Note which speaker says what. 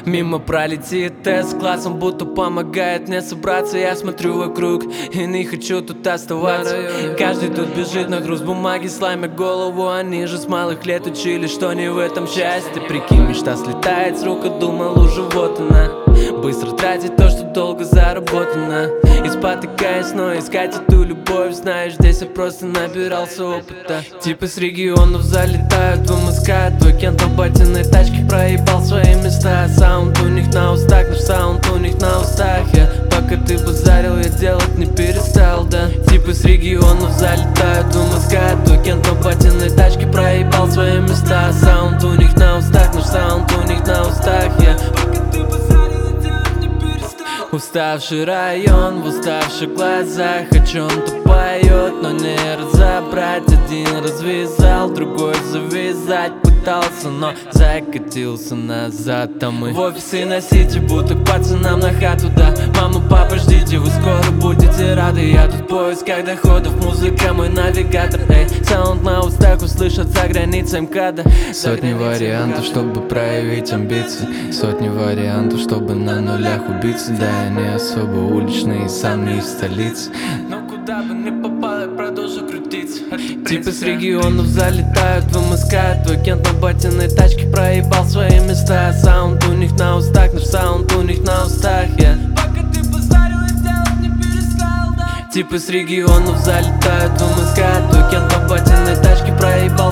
Speaker 1: Мимо пролетит тест классом, будто помогает мне собраться. Я смотрю вокруг и не хочу тут оставаться. Каждый тут бежит на груз бумаги, сломя голову. Они же с малых лет учили, что не в этом счастье. Прикинь, мечта слетает с рук, а думал уже вот она. Быстро тратить то, что долго заработано. И спотыкаясь, но искать эту любовь. Знаешь, здесь я просто набирался опыта. Типа с регионов залетают в МСК. Твой кент на батиной тачке проебал свои места. Саунд у них на устах, наш саунд у них на устах. Пока ты базарил, я делать не перестал, да. Типа с регионов залетают в МСК. Твой кент на батиной тачке проебал свои места. Саунд у них на устах, наш саунд у них на устах. Уставший район в уставших глазах о чем-то поет, но не разобрать. Один развязал, другой завязать пытался, но закатился назад. Там мы в офисе на сити, будто к пацанам на хату, да. Мама, папа, ждите, вы скоро будете рады. Я тут в поисках доходов, музыка мой навигатор. Эй, саунд на устах услышат за границей МКАДа. Сотни вариантов, чтобы проявить амбиции. Сотни вариантов, чтобы на нулях убиться. Да, я не особо уличный и сам не из столицы, но куда бы ни попал, я продолжу крутиться. Типа с регионов залетают в МСК. Твой кент на батиной тачке проебал свои места. Саунд у них на устах, наш саунд у них на устах. Пока ты базарил, я делать не перестал, да. Типа с регионов залетают в МСК. Твой кент на батиной тачке проебал